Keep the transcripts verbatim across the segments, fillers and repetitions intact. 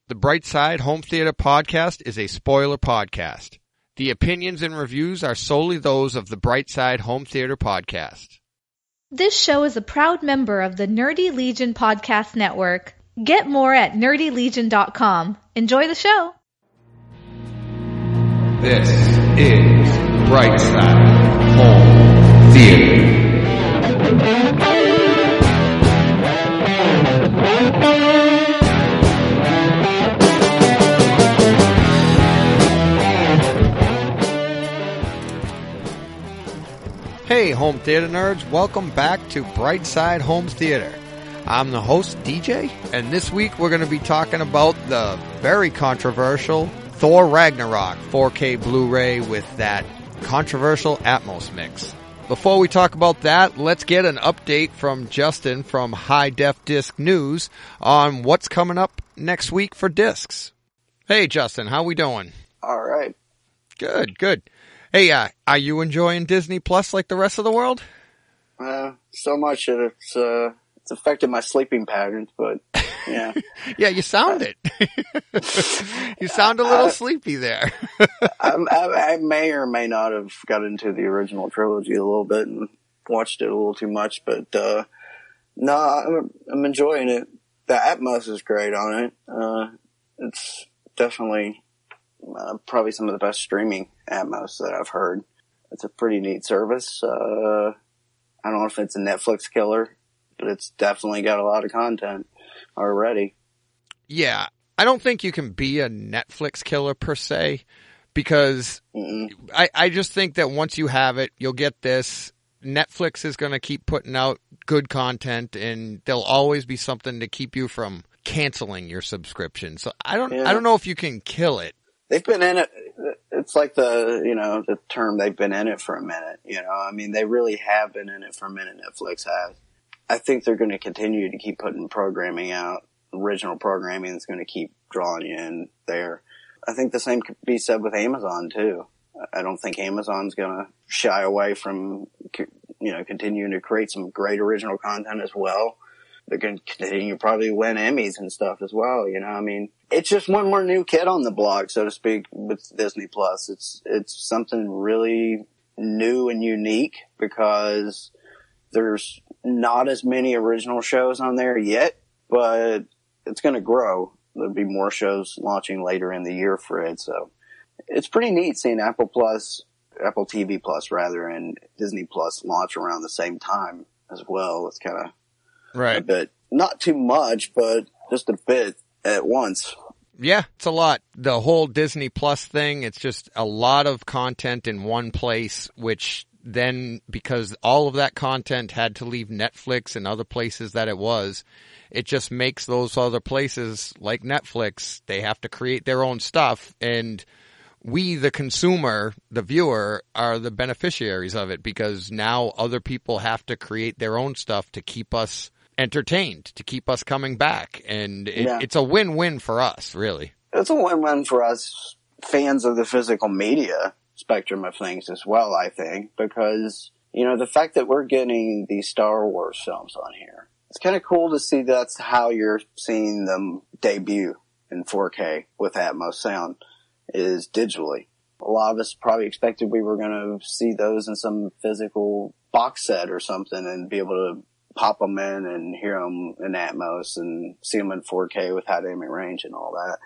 The Brightside Home Theater Podcast is a spoiler podcast. The opinions and reviews are solely those of the Brightside Home Theater Podcast. This show is a proud member of the Nerdy Legion Podcast Network. Get more at nerdy legion dot com. Enjoy the show. This is Brightside Home Theater. Hey, home theater nerds, welcome back to Brightside Home Theater. I'm the host, D J, and this week we're going to be talking about the very controversial Thor Ragnarok four K Blu-ray with that controversial Atmos mix. Before we talk about that, let's get an update from Justin from High Def Disc News on what's coming up next week for discs. Hey, Justin, how we doing? All right. Good, good. Hey, uh, are you enjoying Disney Plus like the rest of the world? Uh, so much that it's, uh, it's affected my sleeping patterns, but yeah. Yeah, you sound it. You sound a little I, sleepy there. I, I, I may or may not have got into the original trilogy a little bit and watched it a little too much, but, uh, no, I'm, I'm enjoying it. The Atmos is great on it. Uh, it's definitely uh, probably some of the best streaming Atmos that I've heard. It's a pretty neat service. Uh, I don't know if it's a Netflix killer, but it's definitely got a lot of content already. Yeah. I don't think you can be a Netflix killer per se, because I, I just think that once you have it, you'll get this. Netflix is going to keep putting out good content, and there'll always be something to keep you from canceling your subscription. So I don't, yeah. I don't know if you can kill it. They've been in it. It's like the, you know, the term they've been in it for a minute, you know, I mean, they really have been in it for a minute. Netflix has. I think they're going to continue to keep putting programming out. Original programming that's going to keep drawing you in there. I think the same could be said with Amazon too. I don't think Amazon's going to shy away from, you know, continuing to create some great original content as well. They're going to continue to probably win Emmys and stuff as well, you know, I mean, it's just one more new kid on the block, so to speak, with Disney Plus. It's, it's something really new and unique because there's not as many original shows on there yet, but it's going to grow. There'll be more shows launching later in the year for it, so it's pretty neat seeing Apple Plus, Apple T V Plus rather, and Disney Plus launch around the same time as well. It's kind of right. A bit, not too much, but just a bit at once. Yeah, it's a lot. The whole Disney Plus thing, it's just a lot of content in one place, which then, because all of that content had to leave Netflix and other places that it was, it just makes those other places like Netflix, they have to create their own stuff, and we, the consumer, the viewer, are the beneficiaries of it, because now other people have to create their own stuff to keep us entertained, to keep us coming back, and it, yeah. it's a win-win for us, really. It's a win-win for us fans of the physical media spectrum of things as well, I think, because, you know, the fact that we're getting these Star Wars films on here, it's kind of cool to see that's how you're seeing them debut in four K with Atmos sound, is digitally. A lot of us probably expected we were going to see those in some physical box set or something and be able to pop them in and hear them in Atmos and see them in four K with high dynamic range and all that.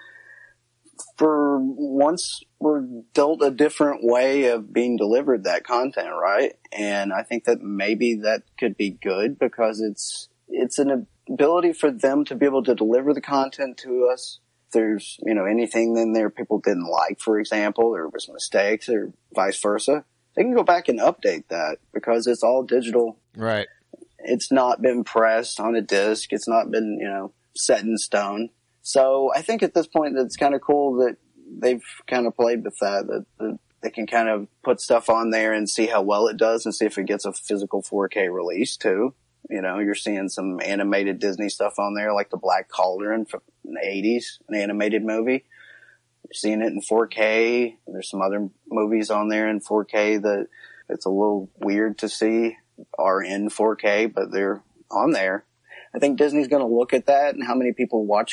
For once, we're dealt a different way of being delivered that content, right? And I think that maybe that could be good because it's it's an ability for them to be able to deliver the content to us. If there's, you know, anything in there people didn't like, for example, or there was mistakes or vice versa, they can go back and update that because it's all digital. Right. It's not been pressed on a disc. It's not been, you know, set in stone. So I think at this point it's kind of cool that they've kind of played with that, that, that they can kind of put stuff on there and see how well it does and see if it gets a physical four K release too. You know, you're seeing some animated Disney stuff on there like the Black Cauldron from the eighties, an animated movie. You're seeing it in four K. There's some other movies on there in four K that it's a little weird to see are in four K, but they're on there. I think Disney's going to look at that and how many people watched it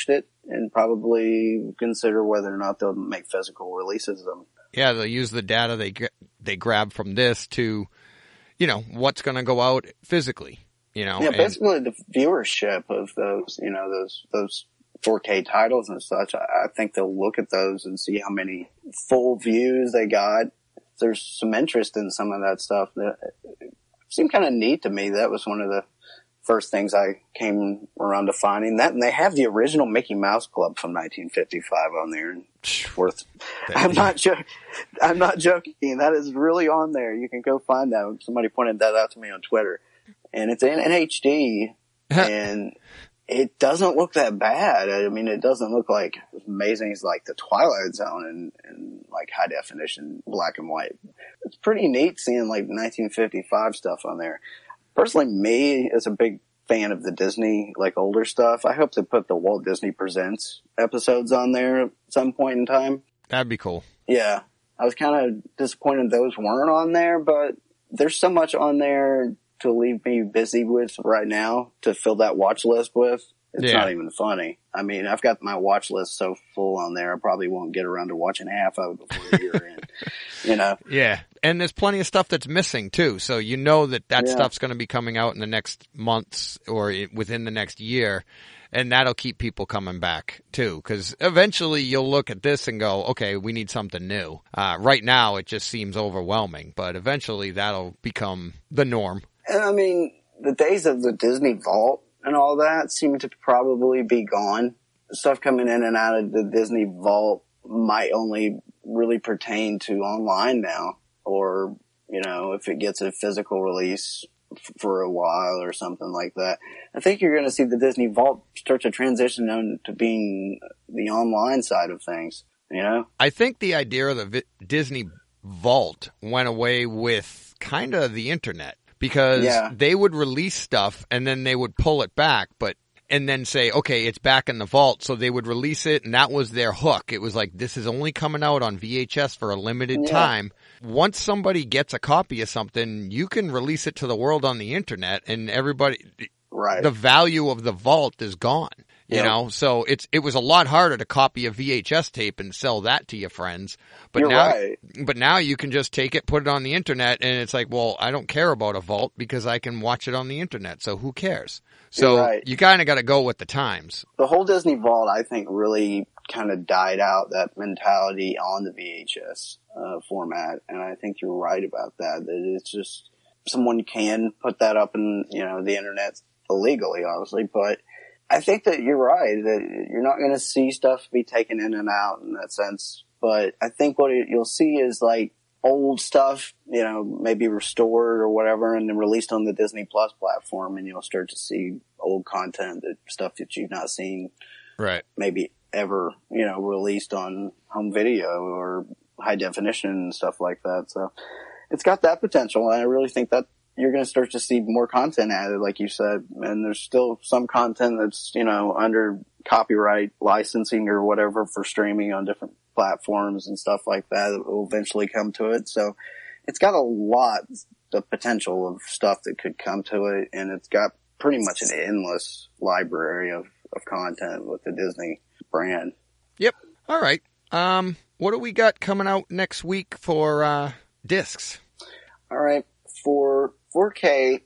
and probably consider whether or not they'll make physical releases of them. Yeah, they'll use the data they get, they grab from this to, you know, what's going to go out physically, you know. Yeah, and, basically the viewership of those, you know, those those four K titles and such. I, I think they'll look at those and see how many full views they got. There's some interest in some of that stuff. That it seemed kind of neat to me. That was one of the first things I came around to finding. That, and they have the original Mickey Mouse Club from nineteen fifty-five on there. Worth. I'm not joking. I'm not joking. That is really on there. You can go find that. Somebody pointed that out to me on Twitter, and it's in, in H D, and it doesn't look that bad. I mean, it doesn't look like as amazing as like the Twilight Zone and, and like high definition black and white. It's pretty neat seeing like nineteen fifty-five stuff on there. Personally, me as a big fan of the Disney, like older stuff, I hope to put the Walt Disney Presents episodes on there at some point in time. That'd be cool. Yeah. I was kind of disappointed those weren't on there, but there's so much on there to leave me busy with right now to fill that watch list with. It's yeah. not even funny. I mean, I've got my watch list so full on there, I probably won't get around to watching half of it before the year end. You know? Yeah. And there's plenty of stuff that's missing too. So you know that that Yeah. stuff's going to be coming out in the next months or within the next year. And that'll keep people coming back too. Cause eventually you'll look at this and go, okay, we need something new. Uh, right now it just seems overwhelming, but eventually that'll become the norm. And I mean, the days of the Disney Vault and all that seem to probably be gone. Stuff coming in and out of the Disney Vault might only really pertain to online now, or, you know, if it gets a physical release f- for a while or something like that. I think you're going to see the Disney Vault start to transition on to being the online side of things, you know? I think the idea of the Vi- Disney Vault went away with kind of the internet. Because Yeah. they would release stuff and then they would pull it back, but and then say, okay, it's back in the vault. So they would release it, and that was their hook. It was like, this is only coming out on V H S for a limited Yeah. time. Once somebody gets a copy of something, you can release it to the world on the internet, and everybody, Right. the value of the vault is gone. You Yep. know, so it's it was a lot harder to copy a V H S tape and sell that to your friends. But You're now, right. but now you can just take it, put it on the internet, and it's like, well, I don't care about a vault because I can watch it on the internet. So who cares? So You're right. you kind of got to go with the times. The whole Disney Vault, I think, really kind of died out, that mentality on the V H S uh, format. And I think you're right about that, that it's just, someone can put that up in, you know, the internet illegally, obviously, but I think that you're right, that you're not going to see stuff be taken in and out in that sense. But I think what you'll see is like old stuff, you know, maybe restored or whatever, and then released on the Disney Plus platform, and you'll start to see old content, that stuff that you've not seen Right. maybe ever, you know, released on home video or high definition and stuff like that. So it's got that potential, and I really think that you're going to start to see more content added, like you said. And there's still some content that's, you know, under copyright licensing or whatever for streaming on different platforms and stuff like that that will eventually come to it. So it's got a lot of potential of stuff that could come to it. And it's got pretty much an endless library of, of content with the Disney brand. Yep. All right. Um, what do we got coming out next week for uh, discs? All right. For four K,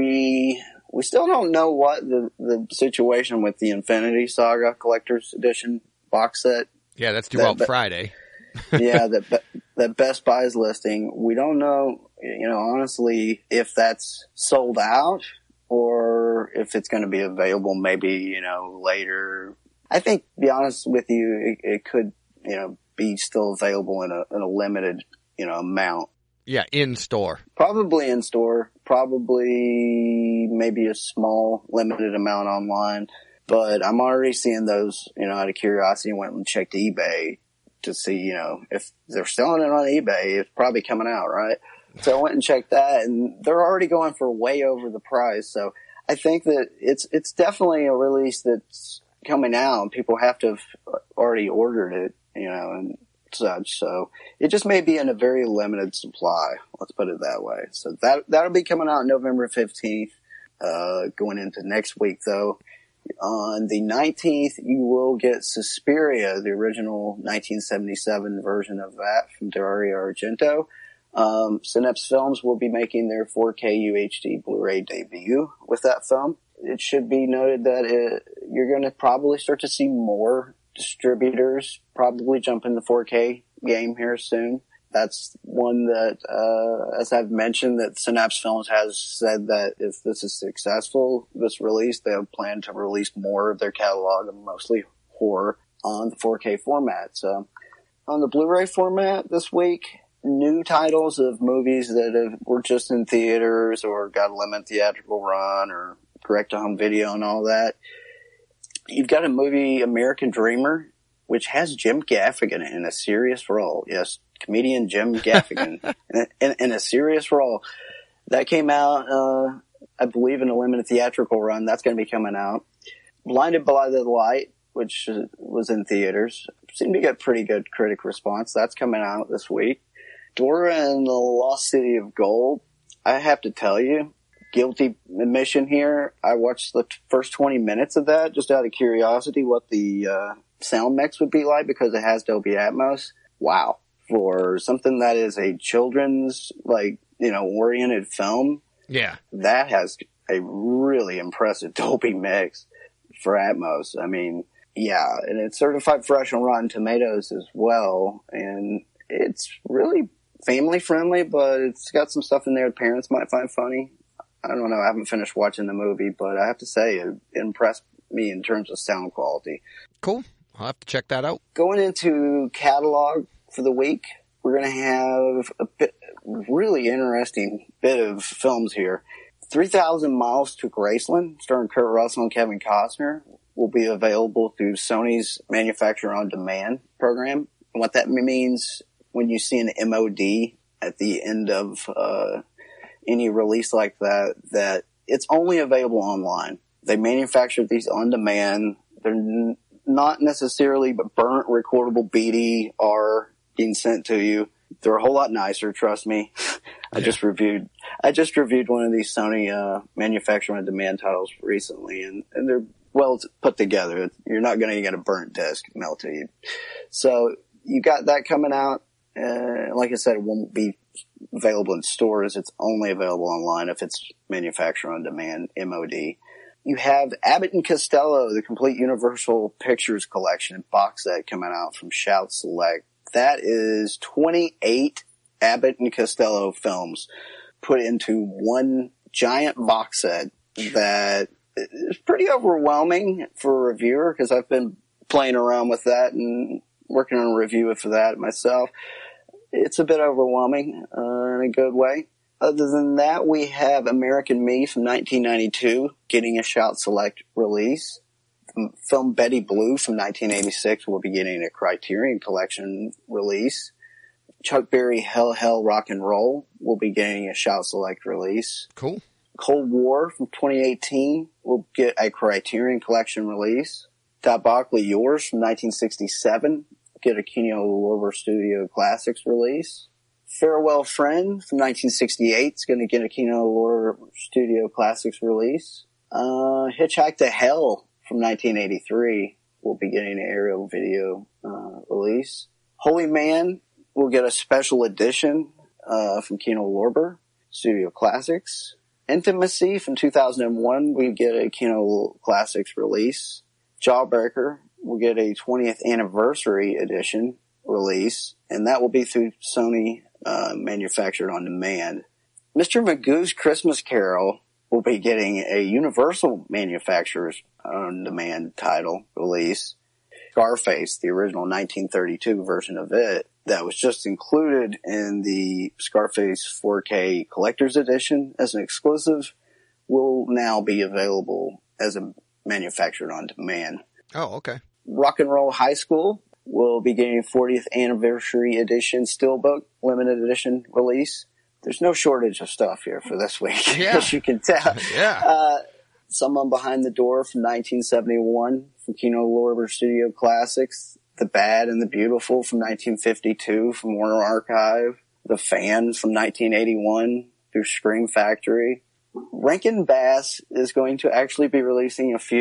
we we still don't know what the, the situation with the Infinity Saga Collector's Edition box set. Yeah, that's due That- out that- Friday. yeah, that Be- that Best Buy is listing. We don't know, you know, honestly, if that's sold out or if it's going to be available maybe, you know, later. I think, to be honest with you, it, it could, you know, be still available in a in a limited, you know, amount. Yeah, in store. Probably in store, probably maybe a small limited amount online, but I'm already seeing those, you know, out of curiosity, went and checked eBay to see, you know, if they're selling it on eBay, it's probably coming out, right? So I went and checked that, and they're already going for way over the price. So I think that it's, it's definitely a release that's coming out, and people have to have already ordered it, you know, and such. So it just may be in a very limited supply. Let's put it that way. So that, that'll be coming out November fifteenth. Uh, going into next week though, On the nineteenth, you will get Suspiria, the original nineteen seventy-seven version of that from Dario Argento. Um, Synapse Films will be making their four K U H D Blu-ray debut with that film. It should be noted that it, you're going to probably start to see more distributors probably jump in the four K game here soon. That's one that, uh, as I've mentioned, that Synapse Films has said that if this is successful, this release, they have planned to release more of their catalog of mostly horror on the four K format. So on the Blu-ray format this week, new titles of movies that have, were just in theaters or got a limited theatrical run or direct-to-home video and all that. You've got a movie, American Dreamer, which has Jim Gaffigan in a serious role. Yes, comedian Jim Gaffigan in, in, in a serious role. That came out, uh, I believe, in a limited theatrical run. That's going to be coming out. Blinded by the Light, which was in theaters, seemed to get pretty good critic response. That's coming out this week. Dora and the Lost City of Gold. I have to tell you, guilty admission here, I watched the first twenty minutes of that just out of curiosity what the uh, sound mix would be like because it has Dolby Atmos. Wow. For something that is a children's, like, you know, oriented film, yeah, that has a really impressive Dolby mix for Atmos. I mean, yeah, and it's certified fresh on Rotten Tomatoes as well, and it's really family friendly, but it's got some stuff in there parents might find funny. I don't know, I haven't finished watching the movie, but I have to say it impressed me in terms of sound quality. Cool. I'll have to check that out. Going into catalog for the week, we're going to have a bit, really interesting bit of films here. three thousand Miles to Graceland, starring Kurt Russell and Kevin Costner, will be available through Sony's Manufacturer on Demand program. And what that means when you see an M O D at the end of uh, any release like that, that it's only available online. They manufacture these on demand. They're n- not necessarily but burnt recordable B D R being sent to you. They're a whole lot nicer, trust me. I yeah. just reviewed, I just reviewed one of these Sony, uh, manufacturer on demand titles recently, and, and they're well put together. You're not going to get a burnt disc mailed to you. So you got that coming out. Uh, like I said, it won't be available in stores. It's only available online if it's manufacturer on demand, M O D. You have Abbott and Costello, the complete Universal Pictures collection box set coming out from Shout Select. That is twenty-eight Abbott and Costello films put into one giant box set that is pretty overwhelming for a reviewer because I've been playing around with that and working on a review for that myself. It's a bit overwhelming uh, in a good way. Other than that, we have American Me from nineteen ninety-two getting a Shout Select release. Film Betty Blue from nineteen eighty-six will be getting a Criterion Collection release. Chuck Berry Hell Hell Rock and Roll will be getting a Shout Select release. Cool. Cold War from twenty eighteen will get a Criterion Collection release. Diabolically Yours from nineteen sixty-seven get a Kino Lorber Studio Classics release. Farewell Friend from nineteen sixty-eight is going to get a Kino Lorber Studio Classics release. Uh, Hitchhike to Hell from nineteen eighty-three will be getting an aerial video uh, release. Holy Man will get a special edition uh, from Kino Lorber Studio Classics. Intimacy from two thousand one we get a Kino Classics release. Jawbreaker will get a twentieth anniversary edition release, and that will be through Sony uh, Manufactured on Demand. Mister Magoo's Christmas Carol will be getting a Universal Manufacturers on Demand title release. Scarface, the original nineteen thirty-two version of it, that was just included in the Scarface four K Collector's Edition as an exclusive, will now be available as a Manufactured on Demand. Oh, okay. Rock and Roll High School will be getting a fortieth Anniversary Edition Steelbook Limited Edition release. There's no shortage of stuff here for this week, yeah. as you can tell. Yeah. Uh, Someone Behind the Door from nineteen seventy-one from Kino Lorber Studio Classics. The Bad and the Beautiful from nineteen fifty-two from Warner Archive. The Fan from nineteen eighty-one through Scream Factory. Rankin Bass is going to actually be releasing a few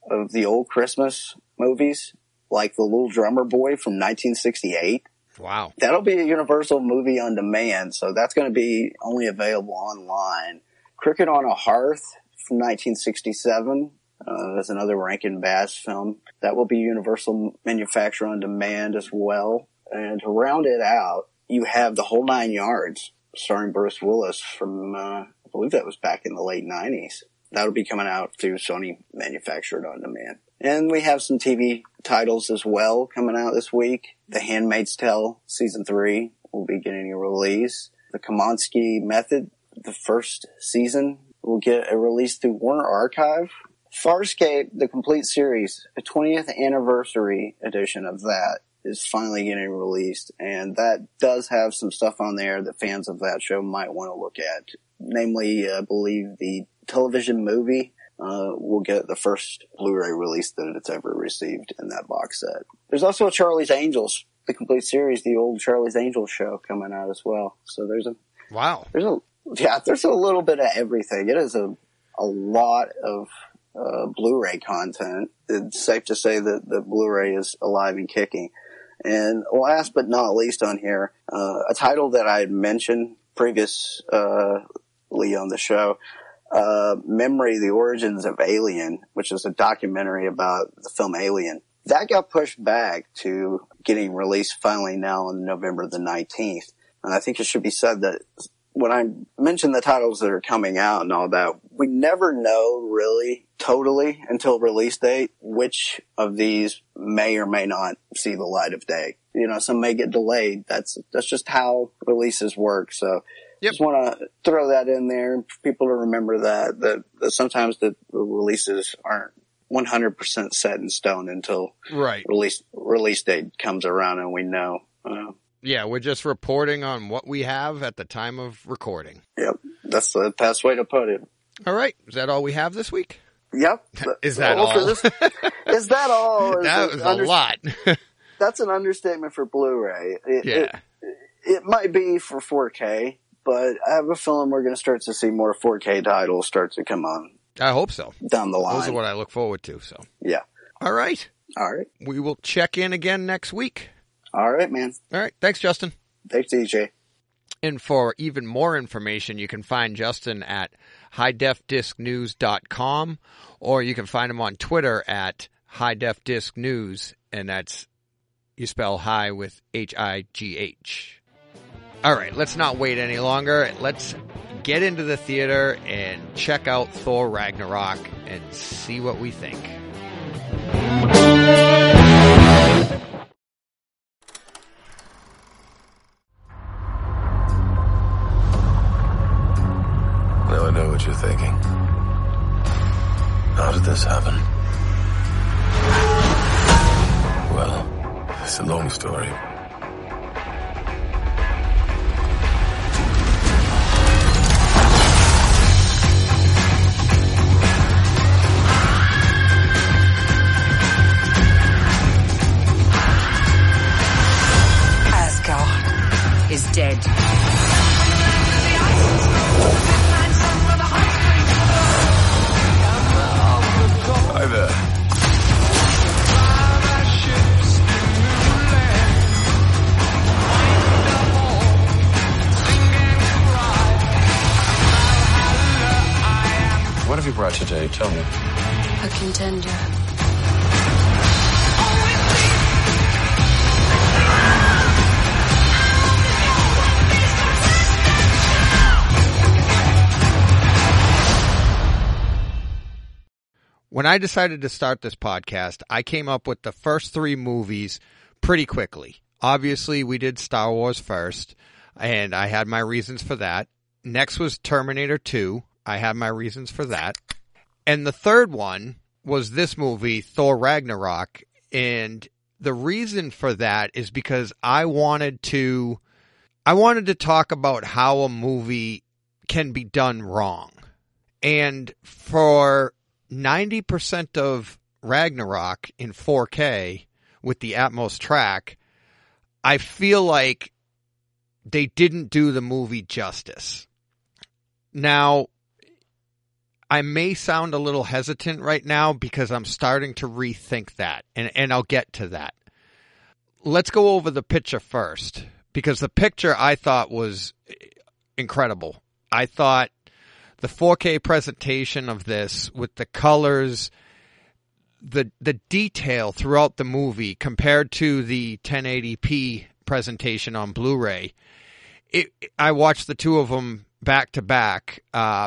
of the old Christmas movies, like The Little Drummer Boy from nineteen sixty-eight. Wow. That'll be a Universal movie on demand, so that's going to be only available online. Cricket on a Hearth from nineteen sixty-seven. Uh, that's another Rankin Bass film. That will be Universal Manufacturer on demand as well. And to round it out, you have The Whole Nine Yards, starring Bruce Willis from, uh, I believe that was back in the late nineties. That'll be coming out through Sony Manufactured on demand. And we have some T V titles as well coming out this week. The Handmaid's Tale Season three will be getting a release. The Kaminsky Method, the first season, will get a release through Warner Archive. Farscape, the complete series, a twentieth anniversary edition of that, is finally getting released. And that does have some stuff on there that fans of that show might want to look at. Namely, I believe the television movie uh, will get the first Blu-ray release that it's ever received in that box set. There's also a Charlie's Angels, the complete series, the old Charlie's Angels show coming out as well. So there's a wow, there's a yeah, there's a little bit of everything. It is a a lot of uh, Blu-ray content. It's safe to say that the Blu-ray is alive and kicking. And last but not least on here, uh, a title that I had mentioned previously uh, on the show. Uh, Memory, The Origins of Alien, which is a documentary about the film Alien. That got pushed back to getting released finally now on November the nineteenth. And I think it should be said that when I mention the titles that are coming out and all that, we never know really totally until release date which of these may or may not see the light of day. You know, some may get delayed. That's, that's just how releases work. So, Yep. just want to throw that in there for people to remember that, that, that sometimes the releases aren't one hundred percent set in stone until right. release release date comes around and we know. Uh, yeah, we're just reporting on what we have at the time of recording. Yep, that's the best way to put it. All right, is that all we have this week? Yep. Is that all? all? For this, is that all? Is that was under- a lot. That's an understatement for Blu-ray. It, yeah. It, it might be for four K. But I have a feeling we're going to start to see more four K titles start to come on. I hope so. Down the line. Those are what I look forward to. So yeah. All right. All right. We will check in again next week. All right, man. All right. Thanks, Justin. Thanks, D J. And for even more information, you can find Justin at high def disc news dot com, or you can find him on Twitter at high def disc news, and that's, you spell high with H I G H. All right, let's not wait any longer. Let's get into the theater and check out Thor Ragnarok and see what we think. Now I know what you're thinking. How did this happen? Well, it's a long story. Is dead. Hi there. What have you brought today? Tell me. A contender. When I decided to start this podcast, I came up with the first three movies pretty quickly. Obviously, we did Star Wars first, and I had my reasons for that. Next was Terminator two. I had my reasons for that. And the third one was this movie, Thor Ragnarok. And the reason for that is because I wanted to, I wanted to talk about how a movie can be done wrong. And for ninety percent of Ragnarok in four K with the Atmos track, I feel like they didn't do the movie justice. Now, I may sound a little hesitant right now because I'm starting to rethink that, and, and I'll get to that. Let's go over the picture first, because the picture I thought was incredible. I thought the four K presentation of this with the colors, the the detail throughout the movie compared to the ten eighty p presentation on Blu-ray. It, I watched the two of them back to back. Uh,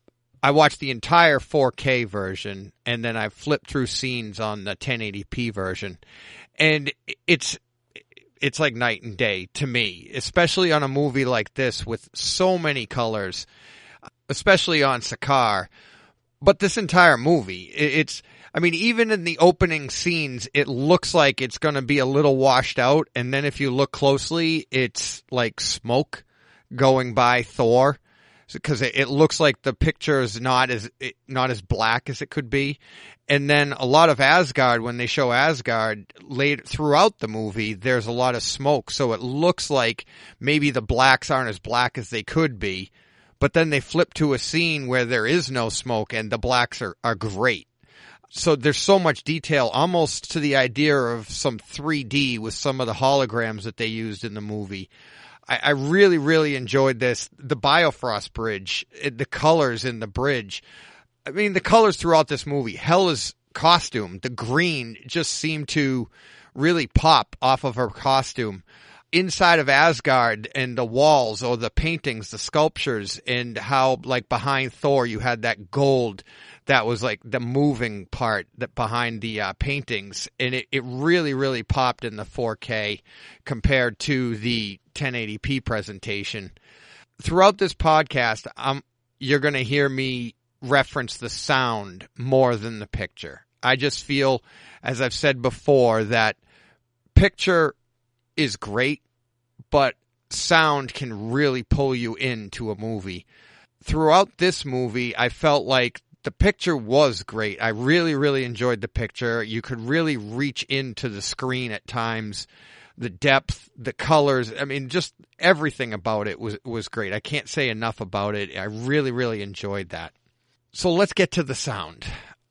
I watched the entire four K version, and then I flipped through scenes on the ten eighty p version. And it's it's like night and day to me, especially on a movie like this with so many colors, especially on Sakaar. But this entire movie, it's, I mean, even in the opening scenes, it looks like it's going to be a little washed out. And then if you look closely, it's like smoke going by Thor, because it, it looks like the picture is not as, not as black as it could be. And then a lot of Asgard, when they show Asgard later throughout the movie, there's a lot of smoke. So it looks like maybe the blacks aren't as black as they could be. But then they flip to a scene where there is no smoke and the blacks are, are great. So there's so much detail, almost to the idea of some three D with some of the holograms that they used in the movie. I, I really, really enjoyed this. The Bifrost Bridge, the colors in the bridge. I mean, the colors throughout this movie. Hela's costume, the green, just seemed to really pop off of her costume. Inside of Asgard and the walls or the paintings, the sculptures, and how, like, behind Thor you had that gold that was like the moving part that behind the uh, paintings. And it, it really, really popped in the four K compared to the ten eighty p presentation. Throughout this podcast, um, you're going to hear me reference the sound more than the picture. I just feel, as I've said before, that picture is great, but sound can really pull you into a movie. Throughout this movie, I felt like the picture was great. I really, really enjoyed the picture. You could really reach into the screen at times. The depth, the colors, I mean, just everything about it was, was great. I can't say enough about it. I really, really enjoyed that. So let's get to the sound.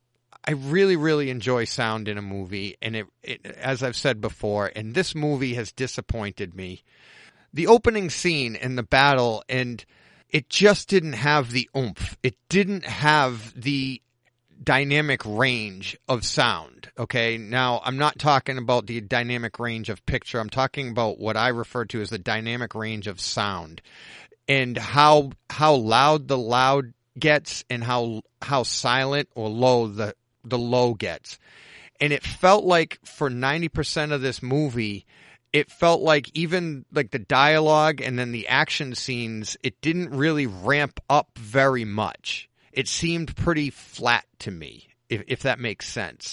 I really, really enjoy sound in a movie, and it, it, as I've said before, and this movie has disappointed me. The opening scene in the battle, and it just didn't have the oomph. It didn't have the dynamic range of sound, okay? Now, I'm not talking about the dynamic range of picture. I'm talking about what I refer to as the dynamic range of sound, and how how loud the loud gets and how how silent or low the the low gets. And it felt like for ninety percent of this movie, it felt like even like the dialogue and then the action scenes, it didn't really ramp up very much. It seemed pretty flat to me, if, if that makes sense.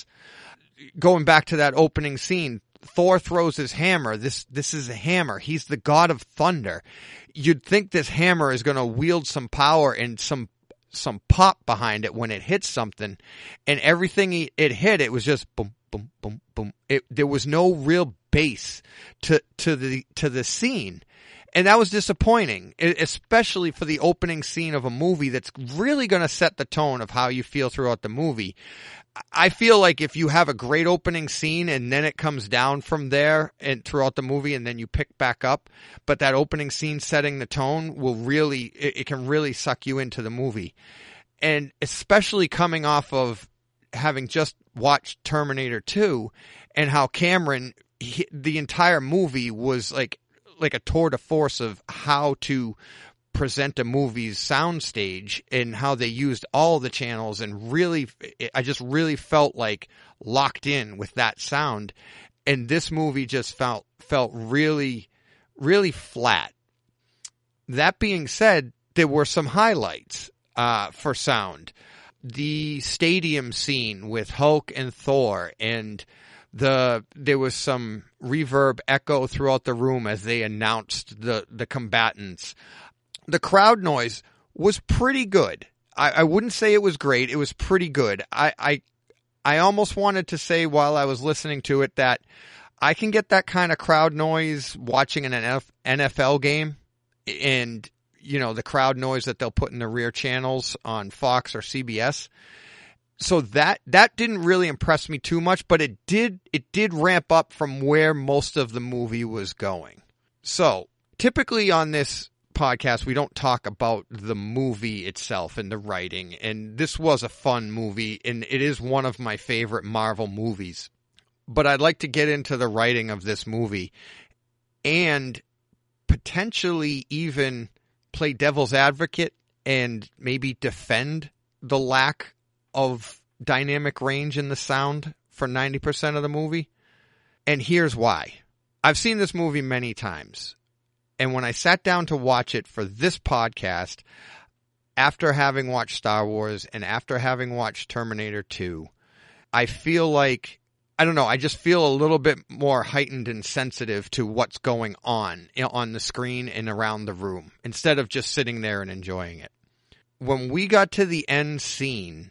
Going back to that opening scene, Thor throws his hammer. This this is a hammer. He's the god of thunder. You'd think this hammer is going to wield some power and some some pop behind it when it hits something, and everything he, it hit, it was just boom, boom, boom, boom. It, there was no real bass to to the to the scene, and that was disappointing, especially for the opening scene of a movie that's really going to set the tone of how you feel throughout the movie. I feel like if you have a great opening scene and then it comes down from there and throughout the movie and then you pick back up, but that opening scene setting the tone will really, it, it can really suck you into the movie. And especially coming off of having just watched Terminator two and how Cameron, he, the entire movie was like, like a tour de force of how to present a movie's soundstage and how they used all the channels, and really, I just really felt like locked in with that sound. And this movie just felt, felt really, really flat. That being said, there were some highlights, uh, for sound. The stadium scene with Hulk and Thor, and the, there was some reverb echo throughout the room as they announced the, the combatants. The crowd noise was pretty good. I, I wouldn't say it was great. It was pretty good. I, I I almost wanted to say while I was listening to it that I can get that kind of crowd noise watching an N F L game, and you know, the crowd noise that they'll put in the rear channels on Fox or C B S. So that that didn't really impress me too much, but it did it did ramp up from where most of the movie was going. So typically on this podcast, we don't talk about the movie itself and the writing, and this was a fun movie, and it is one of my favorite Marvel movies. But I'd like to get into the writing of this movie and potentially even play devil's advocate and maybe defend the lack of dynamic range in the sound for ninety percent of the movie. And here's why. I've seen this movie many times. And when I sat down to watch it for this podcast, after having watched Star Wars and after having watched Terminator two, I feel like, I don't know, I just feel a little bit more heightened and sensitive to what's going on on the screen and around the room, instead of just sitting there and enjoying it. When we got to the end scene,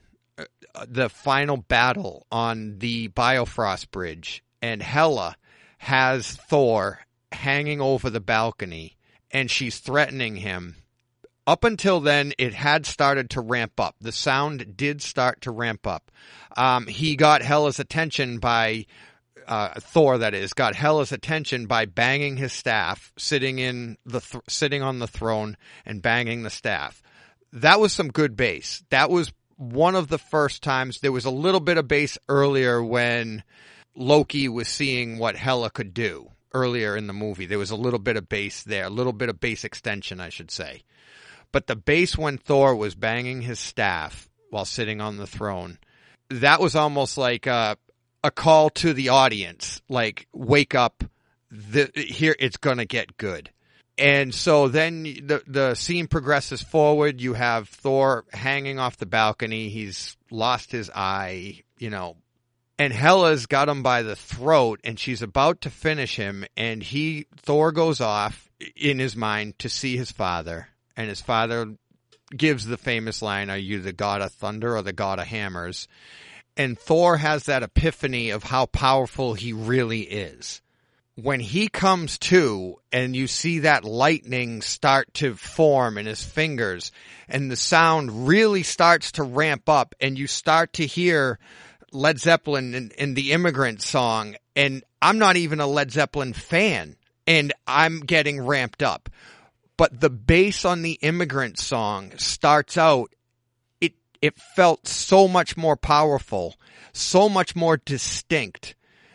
the final battle on the Bifrost Bridge, and Hela has Thor hanging over the balcony, and she's threatening him. Up until then, it had started to ramp up. The sound did start to ramp up. Um, he got Hela's attention by, uh, Thor that is, got Hela's attention by banging his staff, sitting in the th- sitting on the throne and banging the staff. That was some good bass. That was one of the first times. There was a little bit of bass earlier when Loki was seeing what Hela could do. Earlier in the movie, there was a little bit of bass there, a little bit of bass extension, I should say. But the bass when Thor was banging his staff while sitting on the throne, that was almost like a, a call to the audience, like, wake up, the, here, it's going to get good. And so then the the scene progresses forward. You have Thor hanging off the balcony. He's lost his eye, you know, and Hela's got him by the throat, and she's about to finish him, and he, Thor goes off in his mind to see his father, and his father gives the famous line, "Are you the god of thunder or the god of hammers?" And Thor has that epiphany of how powerful he really is. When he comes to, and you see that lightning start to form in his fingers, and the sound really starts to ramp up, and you start to hear Led Zeppelin and, and the Immigrant Song, and I'm not even a Led Zeppelin fan, and I'm getting ramped up. But the bass on the Immigrant Song starts out, it it felt so much more powerful, so much more distinct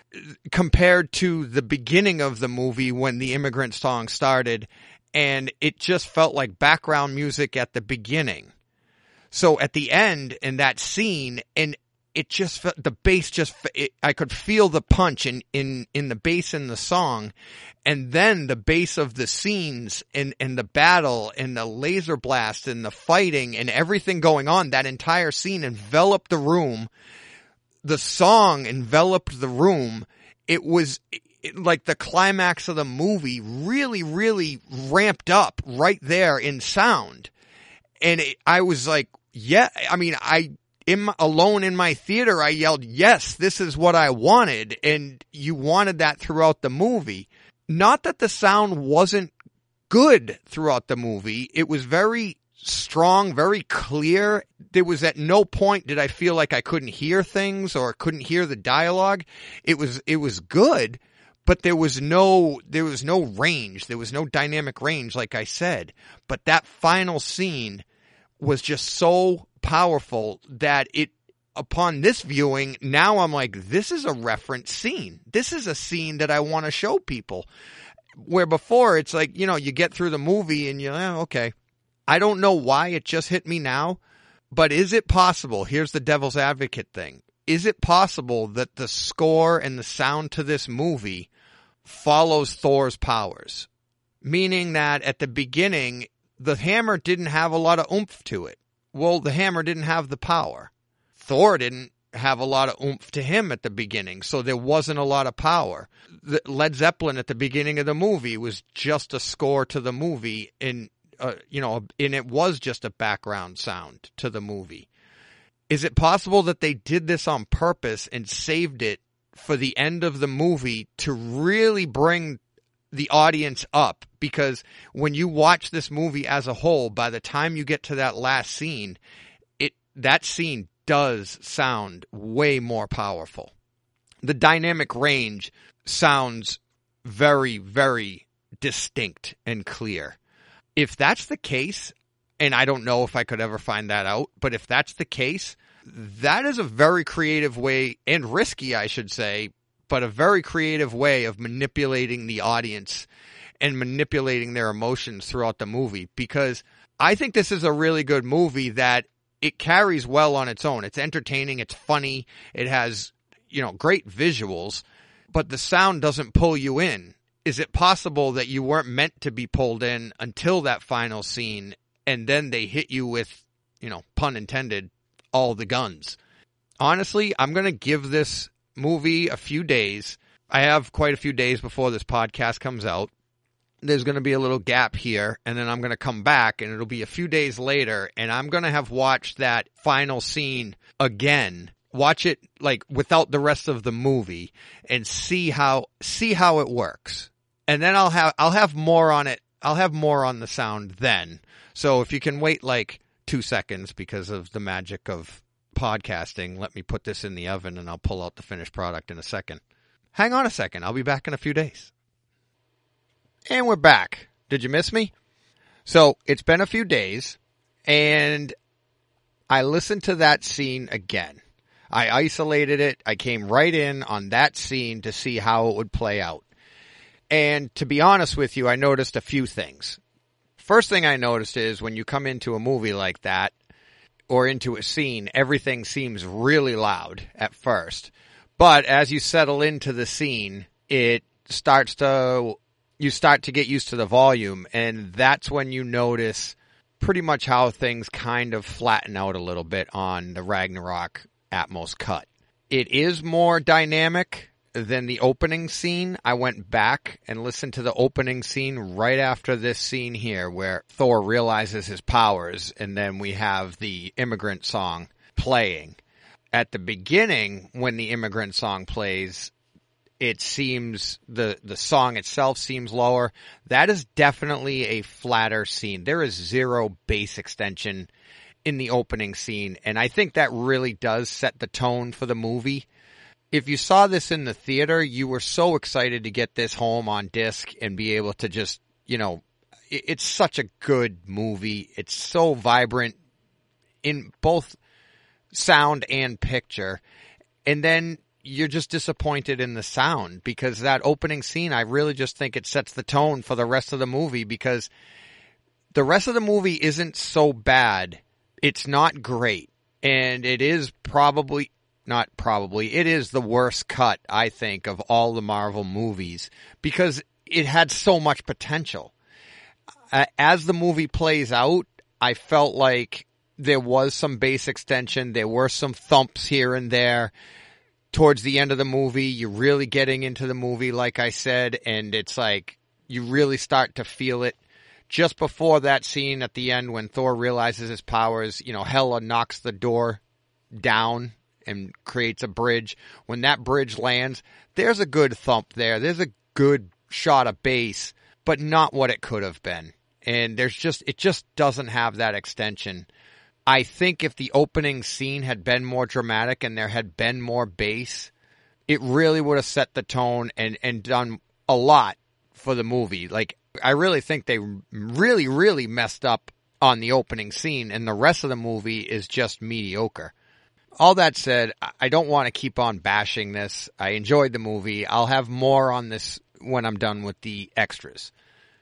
compared to the beginning of the movie when the Immigrant Song started, and it just felt like background music at the beginning. So at the end, in that scene, and it just felt, the bass just, it, I could feel the punch in, in, in the bass in the song. And then the bass of the scenes and, and the battle and the laser blast and the fighting and everything going on, that entire scene enveloped the room. The song enveloped the room. It was it, like the climax of the movie really, really ramped up right there in sound. And it, I was like, yeah, I mean, I, In my, alone in my theater, I yelled, yes, this is what I wanted. And you wanted that throughout the movie. Not that the sound wasn't good throughout the movie. It was very strong, very clear. There was at no point did I feel like I couldn't hear things or couldn't hear the dialogue. It was, it was good, but there was no, there was no range. There was no dynamic range, like I said. But that final scene was just so powerful that it, upon this viewing, now I'm like, this is a reference scene. This is a scene that I want to show people. Where before it's like, you know, you get through the movie and you're, eh, okay. I don't know why it just hit me now, but is it possible? Here's the devil's advocate thing. Is it possible that the score and the sound to this movie follows Thor's powers? Meaning that at the beginning, the hammer didn't have a lot of oomph to it. Well, the hammer didn't have the power. Thor didn't have a lot of oomph to him at the beginning, so there wasn't a lot of power. The Led Zeppelin at the beginning of the movie was just a score to the movie, and uh, you know, and it was just a background sound to the movie. Is it possible that they did this on purpose and saved it for the end of the movie to really bring the audience up, because when you watch this movie as a whole, by the time you get to that last scene, it that scene does sound way more powerful. The dynamic range sounds very, very distinct and clear. If that's the case, and I don't know if I could ever find that out, but if that's the case, that is a very creative way, and risky, I should say, but a very creative way of manipulating the audience and manipulating their emotions throughout the movie, because I think this is a really good movie that it carries well on its own. It's entertaining, it's funny, it has, you know, great visuals, but the sound doesn't pull you in. Is it possible that you weren't meant to be pulled in until that final scene, and then they hit you with, you know, pun intended, all the guns? Honestly, I'm going to give this movie a few days. I have quite a few days before this podcast comes out. There's going to be a little gap here, and then I'm going to come back, and it'll be a few days later, and I'm going to have watched that final scene again. Watch it like without the rest of the movie and see how see how it works. And then I'll have I'll have more on it. I'll have more on the sound then. So if you can wait like two seconds because of the magic of podcasting, let me put this in the oven and I'll pull out the finished product in a second. Hang on a second. I'll be back in a few days. And we're back. Did you miss me? So it's been a few days and I listened to that scene again. I isolated it. I came right in on that scene to see how it would play out. And to be honest with you, I noticed a few things. First thing I noticed is when you come into a movie like that, or into a scene, everything seems really loud at first. But as you settle into the scene, it starts to, you start to get used to the volume, and that's when you notice pretty much how things kind of flatten out a little bit on the Ragnarok Atmos cut. It is more dynamic than the opening scene. I went back and listened to the opening scene right after this scene here where Thor realizes his powers, and then we have the Immigrant Song playing. At the beginning, when the Immigrant Song plays, it seems, the, the song itself seems lower. That is definitely a flatter scene. There is zero bass extension in the opening scene, and I think that really does set the tone for the movie. If you saw this in the theater, you were so excited to get this home on disc and be able to just, you know, it's such a good movie. It's so vibrant in both sound and picture. And then you're just disappointed in the sound, because that opening scene, I really just think it sets the tone for the rest of the movie, because the rest of the movie isn't so bad. It's not great. And it is probably... Not probably. It is the worst cut, I think, of all the Marvel movies, because it had so much potential. As the movie plays out, I felt like there was some bass extension. There were some thumps here and there. Towards the end of the movie, you're really getting into the movie, like I said, and it's like you really start to feel it. Just before that scene at the end when Thor realizes his powers, you know, Hela knocks the door down and creates a bridge. When that bridge lands, there's a good thump there. There's a good shot of bass, but not what it could have been. And there's just, it just doesn't have that extension. I think if the opening scene had been more dramatic and there had been more bass, it really would have set the tone and, and done a lot for the movie. Like, I really think they really, really messed up on the opening scene, and the rest of the movie is just mediocre. All that said, I don't want to keep on bashing this. I enjoyed the movie. I'll have more on this when I'm done with the extras.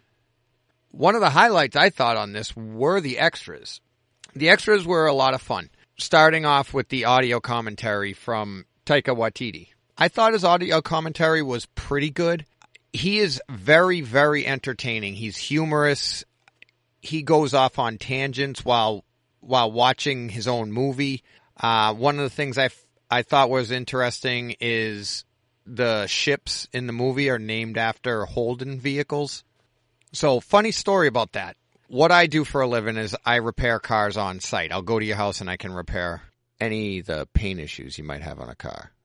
One of the highlights I thought on this were the extras. The extras were a lot of fun. Starting off with the audio commentary from Taika Waititi. I thought his audio commentary was pretty good. He is very, very entertaining. He's humorous. He goes off on tangents while while watching his own movie. Uh, one of the things I, f- I thought was interesting is the ships in the movie are named after Holden vehicles. So, funny story about that. What I do for a living is I repair cars on site. I'll go to your house and I can repair any of the paint issues you might have on a car.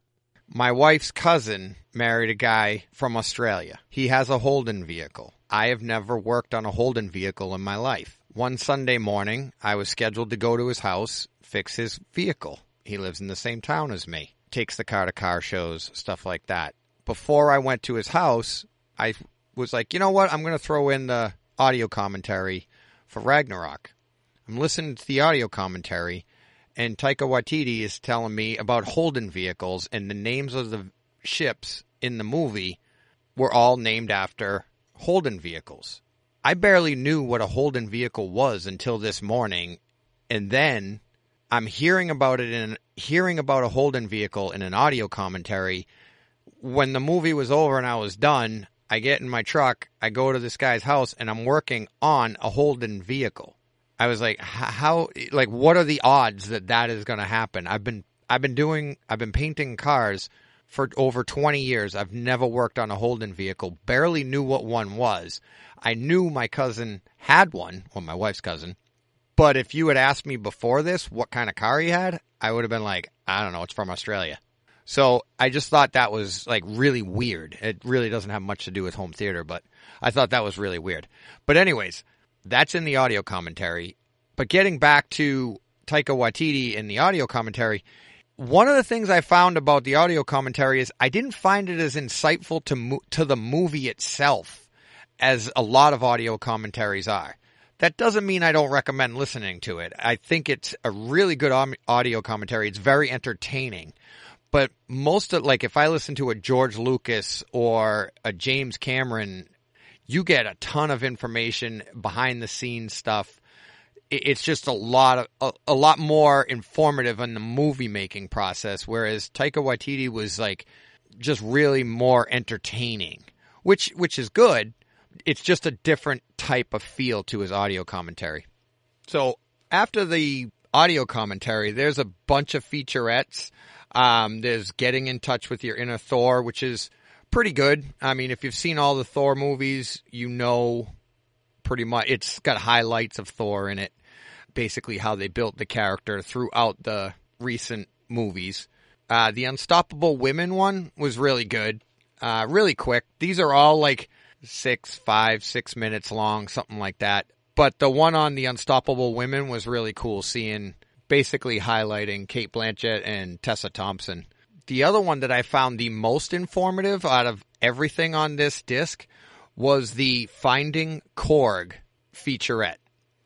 My wife's cousin married a guy from Australia. He has a Holden vehicle. I have never worked on a Holden vehicle in my life. One Sunday morning, I was scheduled to go to his house, fix his vehicle. He lives in the same town as me. Takes the car to car shows, stuff like that. Before I went to his house, I was like, you know what? I'm going to throw in the audio commentary for Ragnarok. I'm listening to the audio commentary, and Taika Waititi is telling me about Holden vehicles, and the names of the ships in the movie were all named after Holden vehicles. I barely knew what a Holden vehicle was until this morning, and then I'm hearing about it in hearing about a Holden vehicle in an audio commentary. When the movie was over and I was done, I get in my truck, I go to this guy's house, and I'm working on a Holden vehicle. I was like, how, like, what are the odds that that is going to happen? I've been, I've been doing, I've been painting cars for over twenty years. I've never worked on a Holden vehicle, barely knew what one was. I knew my cousin had one, well, my wife's cousin. But if you had asked me before this what kind of car he had, I would have been like, I don't know, it's from Australia. So I just thought that was like really weird. It really doesn't have much to do with home theater, but I thought that was really weird. But anyways, that's in the audio commentary. But getting back to Taika Waititi in the audio commentary, one of the things I found about the audio commentary is I didn't find it as insightful to mo- to the movie itself as a lot of audio commentaries are. That doesn't mean I don't recommend listening to it. I think it's a really good audio commentary. It's very entertaining. But most of, like, if I listen to a George Lucas or a James Cameron, you get a ton of information, behind the scenes stuff. It's just a lot of, a, a lot more informative in the movie making process. Whereas Taika Waititi was like just really more entertaining, which, which is good. It's just a different type of feel to his audio commentary. So after the audio commentary, there's a bunch of featurettes. Um, there's Getting in Touch with Your Inner Thor, which is pretty good. I mean, if you've seen all the Thor movies, you know pretty much it's got highlights of Thor in it. Basically how they built the character throughout the recent movies. Uh, the Unstoppable Women one was really good. Uh, really quick. These are all like six, five, six minutes long, something like that. But the one on the Unstoppable Women was really cool, seeing basically highlighting Cate Blanchett and Tessa Thompson. The other one that I found the most informative out of everything on this disc was the Finding Korg featurette.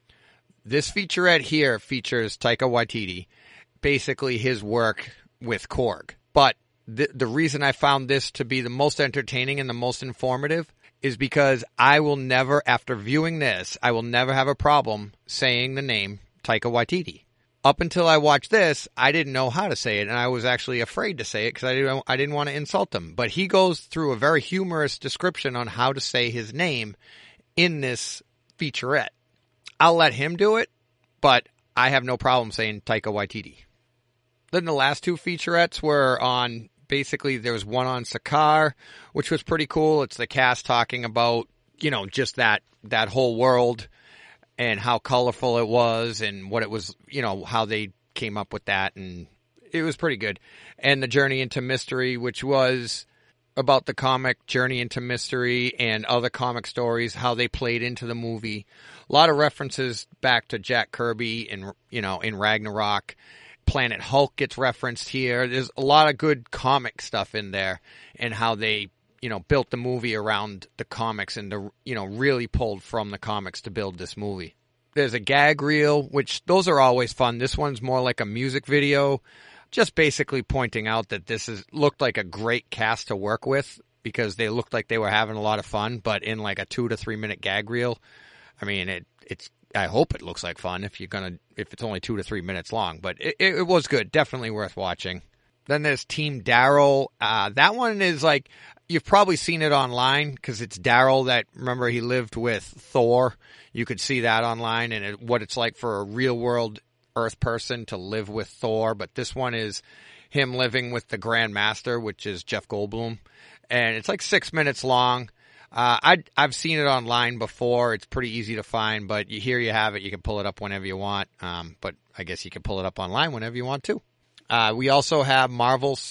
This featurette here features Taika Waititi, basically his work with Korg. But the, the reason I found this to be the most entertaining and the most informative is because I will never, after viewing this, I will never have a problem saying the name Taika Waititi. Up until I watched this, I didn't know how to say it, and I was actually afraid to say it because I didn't, I didn't want to insult him. But he goes through a very humorous description on how to say his name in this featurette. I'll let him do it, but I have no problem saying Taika Waititi. Then the last two featurettes were on, basically there was one on Sakaar, which was pretty cool. It's the cast talking about, you know, just that, that whole world and how colorful it was and what it was, you know, how they came up with that. And it was pretty good. And the Journey into Mystery, which was about the comic Journey into Mystery and other comic stories, how they played into the movie. A lot of references back to Jack Kirby and, you know, in Ragnarok. Planet Hulk gets referenced here. There's a lot of good comic stuff in there and how they, you know, built the movie around the comics and, the, you know, really pulled from the comics to build this movie. There's a gag reel, which those are always fun. This one's more like a music video, just basically pointing out that this is looked like a great cast to work with because they looked like they were having a lot of fun, but in like a two to three minute gag reel. I mean, it, it's, I hope it looks like fun if you're going to, if it's only two to three minutes long, but it, it, it was good. Definitely worth watching. Then there's Team Daryl. Uh, that one is like, you've probably seen it online because it's Daryl that, remember, he lived with Thor. You could see that online and it, what it's like for a real world Earth person to live with Thor. But this one is him living with the Grand Master, which is Jeff Goldblum. And it's like six minutes long. Uh, I, I've seen it online before. It's pretty easy to find, but you, here you have it. You can pull it up whenever you want. Um, but I guess you can pull it up online whenever you want to. Uh, we also have Marvel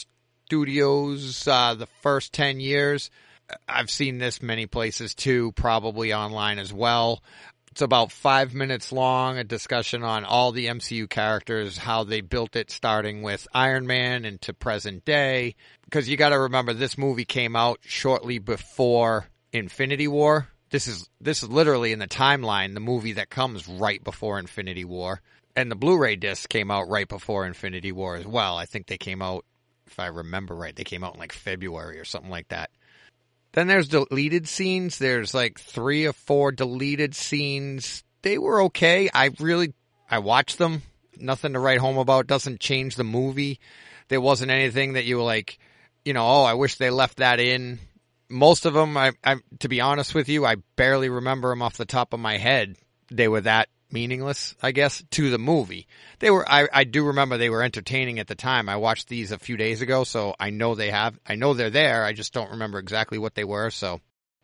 Studios uh, the first ten years. I've seen this many places too, probably online as well. It's about five minutes long, a discussion on all the M C U characters, how they built it, starting with Iron Man and to present day. Because you got to remember, this movie came out shortly before Infinity War. This is this is literally in the timeline, the movie that comes right before Infinity War. And the Blu-ray disc came out right before Infinity War as well. I think they came out, if I remember right, they came out in like February or something like that. Then there's deleted scenes. There's like three or four deleted scenes. They were okay. I really, I watched them. Nothing to write home about. Doesn't change the movie. There wasn't anything that you were like, you know, oh, I wish they left that in. Most of them, I, I, to be honest with you, I barely remember them off the top of my head. They were that meaningless, I guess, to the movie. They were, I, I do remember they were entertaining at the time. I watched these a few days ago, so I know they have, I know they're there. I just don't remember exactly what they were, so.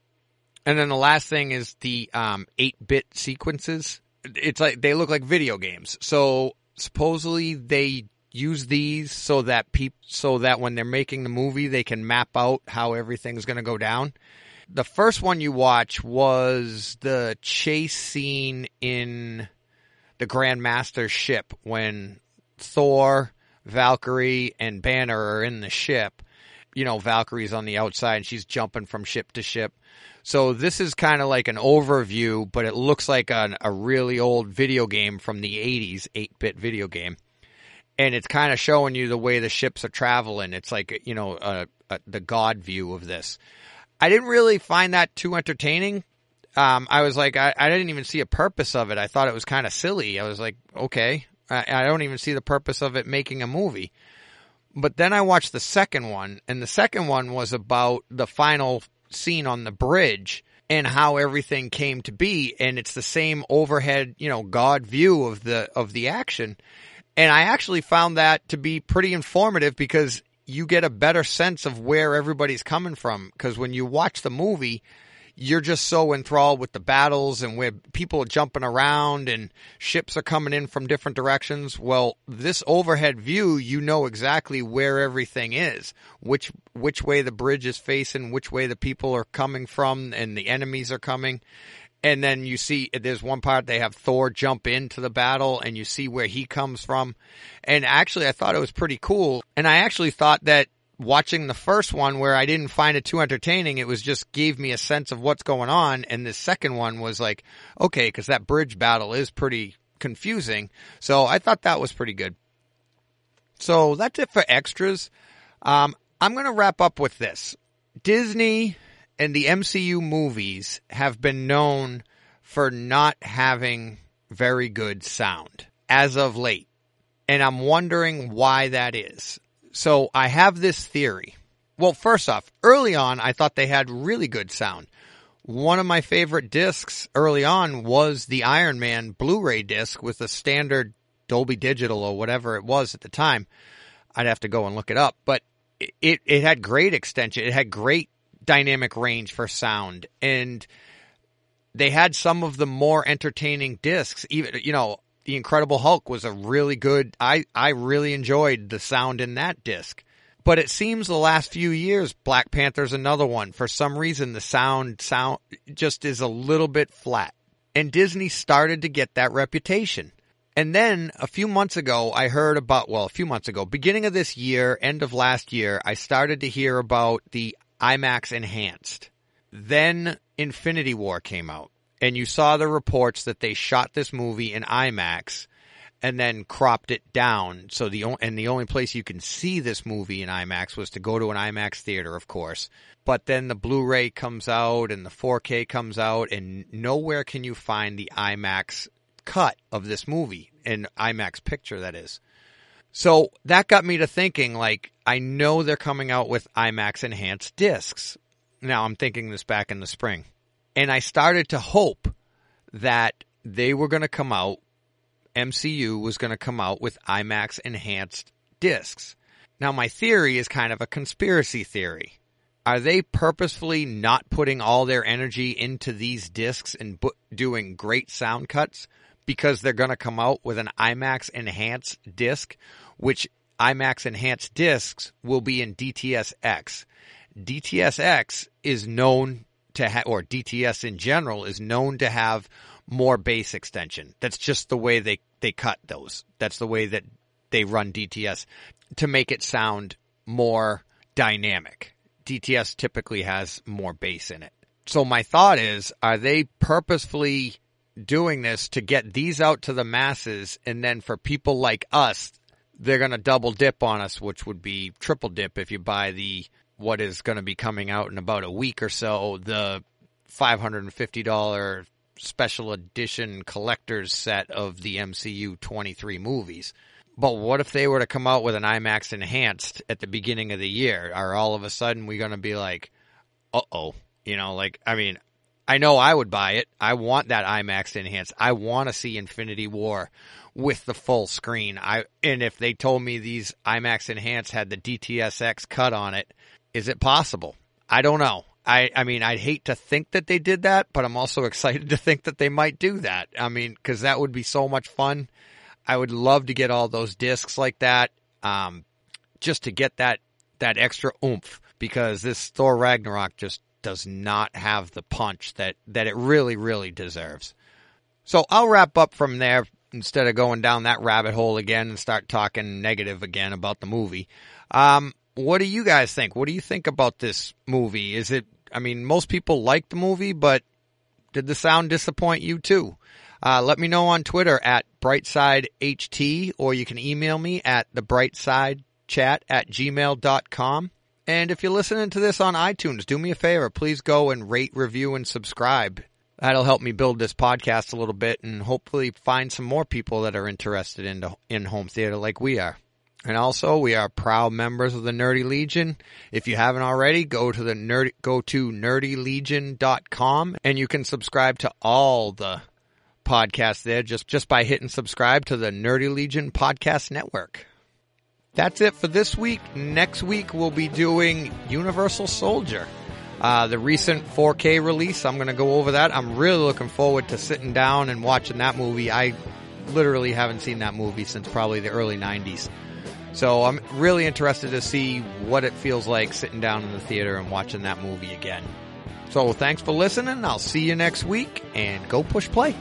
And then the last thing is the, um, eight-bit sequences. It's like, they look like video games. So supposedly they use these so that peop, so that when they're making the movie, they can map out how everything's gonna go down. The first one you watch was the chase scene in the Grandmaster's ship when Thor, Valkyrie, and Banner are in the ship. You know, Valkyrie's on the outside and she's jumping from ship to ship. So this is kind of like an overview, but it looks like an, a really old video game from the eighties, eight-bit video game. And it's kind of showing you the way the ships are traveling. It's like, you know, uh, uh, the God view of this. I didn't really find that too entertaining. Um, I was like, I, I didn't even see a purpose of it. I thought it was kind of silly. I was like, okay, I, I don't even see the purpose of it making a movie. But then I watched the second one, and the second one was about the final scene on the bridge and how everything came to be. And it's the same overhead, you know, God view of the, of the action. And I actually found that to be pretty informative because you get a better sense of where everybody's coming from. Because when you watch the movie, you're just so enthralled with the battles and where people are jumping around and ships are coming in from different directions. Well, this overhead view, you know exactly where everything is, which which way the bridge is facing, which way the people are coming from and the enemies are coming. And then you see, there's one part they have Thor jump into the battle and you see where he comes from. And actually, I thought it was pretty cool. And I actually thought that watching the first one where I didn't find it too entertaining, it was just gave me a sense of what's going on. And the second one was like, okay, because that bridge battle is pretty confusing. So I thought that was pretty good. So that's it for extras. Um, I'm going to wrap up with this. Disney and the M C U movies have been known for not having very good sound as of late. And I'm wondering why that is. So I have this theory. Well, first off, early on, I thought they had really good sound. One of my favorite discs early on was the Iron Man Blu-ray disc with the standard Dolby Digital or whatever it was at the time. I'd have to go and look it up. But it, it had great extension. It had great dynamic range for sound, and they had some of the more entertaining discs. Even, you know, The Incredible Hulk was a really good, I, I really enjoyed the sound in that disc. But it seems the last few years, Black Panther's another one. For some reason, the sound, sound just is a little bit flat. And Disney started to get that reputation. And then a few months ago, I heard about, well, a few months ago, beginning of this year, end of last year, I started to hear about the IMAX Enhanced. Then Infinity War came out, and you saw the reports that they shot this movie in IMAX and then cropped it down. So the and the only place you can see this movie in IMAX was to go to an IMAX theater, of course. But then the Blu-ray comes out and the four K comes out, and nowhere can you find the IMAX cut of this movie, an IMAX picture, that is. So that got me to thinking, like, I know they're coming out with IMAX enhanced discs. Now, I'm thinking this back in the spring. And I started to hope that they were going to come out, M C U was going to come out with IMAX enhanced discs. Now, my theory is kind of a conspiracy theory. Are they purposefully not putting all their energy into these discs and bu- doing great sound cuts because they're going to come out with an IMAX enhanced disc, which IMAX enhanced discs will be in D T S X. D T S X is known to have, or D T S in general is known to have more bass extension. That's just the way they, they cut those. That's the way that they run D T S to make it sound more dynamic. D T S typically has more bass in it. So my thought is, are they purposefully doing this to get these out to the masses, and then for people like us, they're going to double dip on us, which would be triple dip if you buy the, what is going to be coming out in about a week or so, the five hundred fifty dollars special edition collector's set of the M C U twenty-three movies. But what if they were to come out with an IMAX enhanced at the beginning of the year? Are all of a sudden we going to be like, uh-oh, you know, like, I mean, I know I would buy it. I want that IMAX enhanced. I want to see Infinity War with the full screen. I and if they told me these IMAX enhanced had the D T S X cut on it, is it possible? I don't know. I, I mean, I'd hate to think that they did that, but I'm also excited to think that they might do that. I mean, because that would be so much fun. I would love to get all those discs like that, um, just to get that, that extra oomph, because this Thor Ragnarok just does not have the punch that, that it really, really deserves. So I'll wrap up from there instead of going down that rabbit hole again and start talking negative again about the movie. Um, what do you guys think? What do you think about this movie? Is it, I mean, most people like the movie, but did the sound disappoint you too? Uh, let me know on Twitter at BrightSideHT, or you can email me at thebrightsidechat at gmail dot com. And if you're listening to this on iTunes, do me a favor. Please go and rate, review, and subscribe. That'll help me build this podcast a little bit and hopefully find some more people that are interested in, in home theater like we are. And also, we are proud members of the Nerdy Legion. If you haven't already, go to the nerdy, go to nerdy legion dot com, and you can subscribe to all the podcasts there just, just by hitting subscribe to the Nerdy Legion Podcast Network. That's it for this week. Next week, we'll be doing Universal Soldier, uh, the recent four K release. I'm going to go over that. I'm really looking forward to sitting down and watching that movie. I literally haven't seen that movie since probably the early nineties. So I'm really interested to see what it feels like sitting down in the theater and watching that movie again. So thanks for listening. I'll see you next week, and go push play.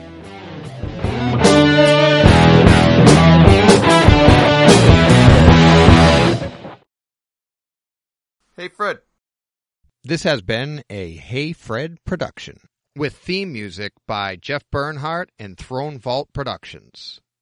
Hey, Fred. This has been a Hey Fred production with theme music by Jeff Bernhardt and Throne Vault Productions.